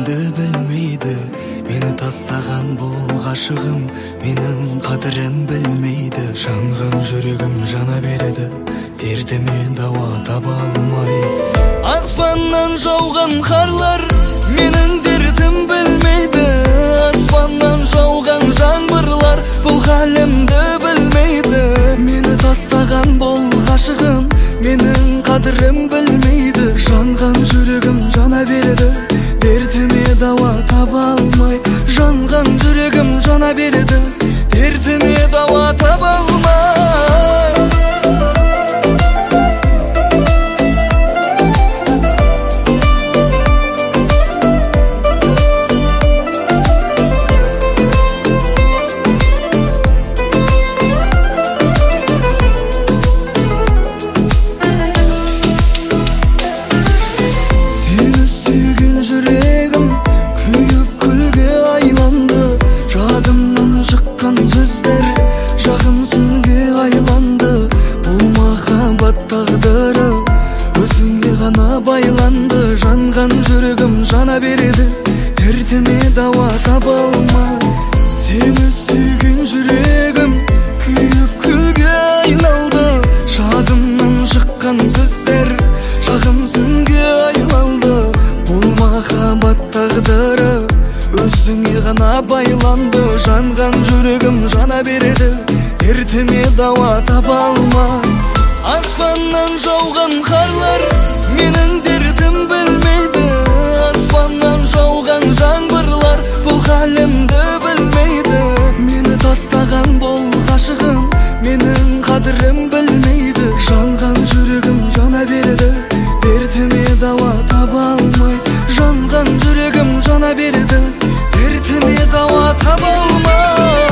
халімді білмейді. Мені тастаған бұл ғашығым менің қадірім білмейді. Жанған жүрегім жана береді, дертіме дауа таба алмай. Аспаннан жауған қарлар менің дертім білмейді. Аспаннан жауған жаңбырлар бұл халімді білмейді. Мені тастаған бұл ғашығым менің қадірім білмейді. Жанған жүрегім жана береді, дертіме дауа таба алмай. Жанған жүрегім жана береді, дертіме дауа таба алмай. Жүрегім күйіп күлге айланды. Жадымнан шыққан сөздер жағым сүнге айланды. Бұл махаббат тағдыры өзіңе ғана байланды. Жанған жүрегім жана береді, дертіме дауа таба алмай. Сені сүйген жүрегім күйіп күлге айналды. Жадымнан шыққан сөздер жағым сүнге айланды. Бұл махаббат тағдыры өзіңе ғана байланды. Жанған жүрегім жана береді, дертіме дауа таба алмай. Аспаннан жауған қарлар менің дертім білмейді. Аспаннан жауған жаңбырлар бұл халімді білмейді. Мені тастаған бұл ғашығым менің қадірім білмейді. Жанған жүрегім жана береді, дертіме дауа таба алмай. Жанған жүрегім жана береді, дертіме дауа таба алмай.